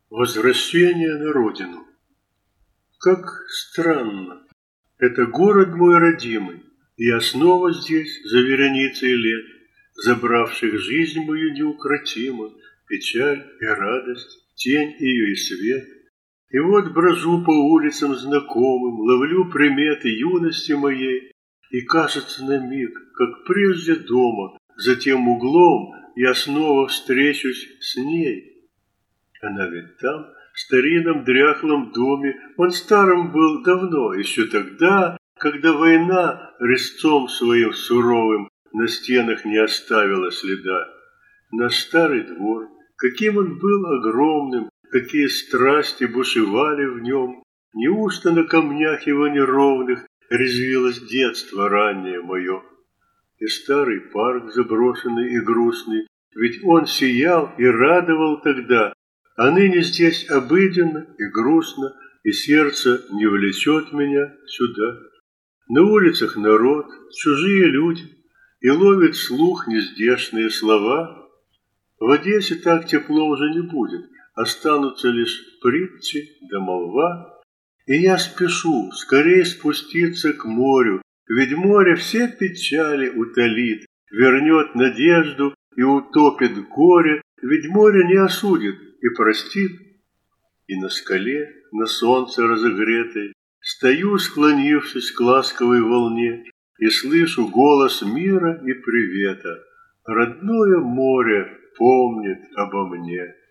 Возвращение на родину. Как странно. Это город мой родимый. Я снова здесь, за вереницей лет, забравших жизнь мою неукротимо, печаль и радость, тень ее и свет. И вот брожу по улицам знакомым, ловлю приметы юности моей, и кажется на миг, как прежде дома, за тем углом я снова встречусь с ней. Она ведь там, в старинном дряхлом доме, он старым был давно, еще тогда, когда война резцом своим суровым на стенах не оставила следа. Наш старый двор, каким он был огромным, какие страсти бушевали в нем, неужто на камнях его неровных резвилось детство раннее мое? И старый парк заброшенный и грустный, ведь он сиял и радовал тогда, а ныне здесь обыденно и грустно, и сердце не влечет меня сюда. На улицах народ, чужие люди, и ловит слух нездешные слова. В Одессе так тепло уже не будет, останутся лишь притчи да молва. И я спешу скорее спуститься к морю, ведь море все печали утолит, вернет надежду и утопит горе, ведь море не осудит и простит. И на скале, на солнце разогретой, стою, склонившись к ласковой волне, и слышу голос мира и привета. Родное море помнит обо мне.